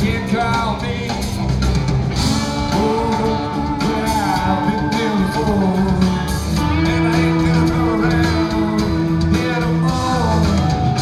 can't call me. Oh, but I've been there before, and I ain't gonna come around here no more.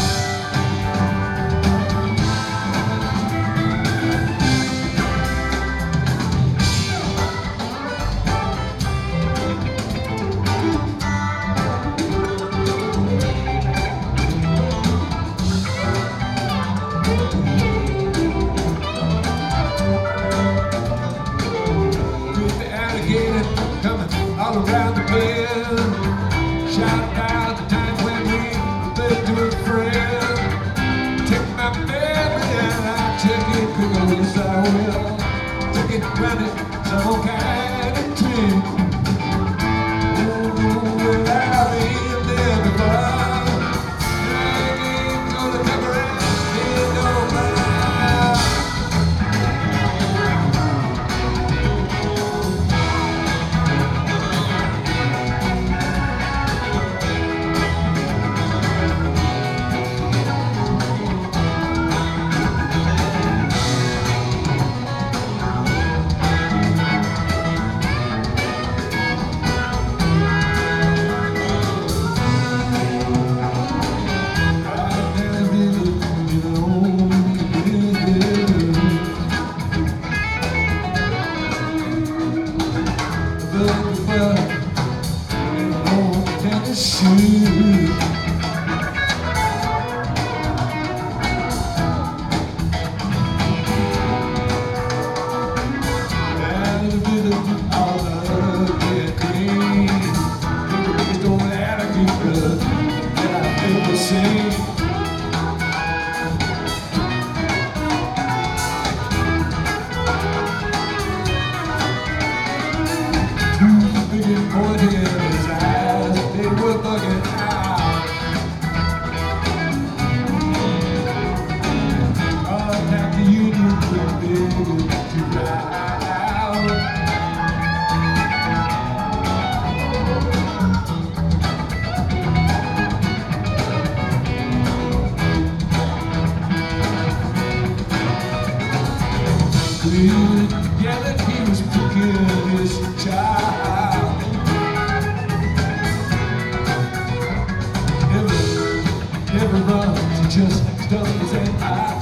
Coming all around the bend, shouting out the times when we lived to a friend. Take my memory and I take it quick as I will. Take it, run it, some kind of trick. Oh, well, I've been there before. I ain't gonna come around here no more. Pointing in his eyes, they were bugging out. Contact the union with big to ride. Glued together, he was picking his child. Never run, he just stuck his head out.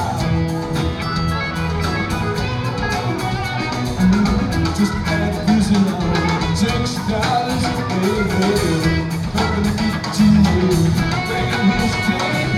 Just had a visit on $6 a day. Company beat to you, begging his time.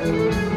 Thank you.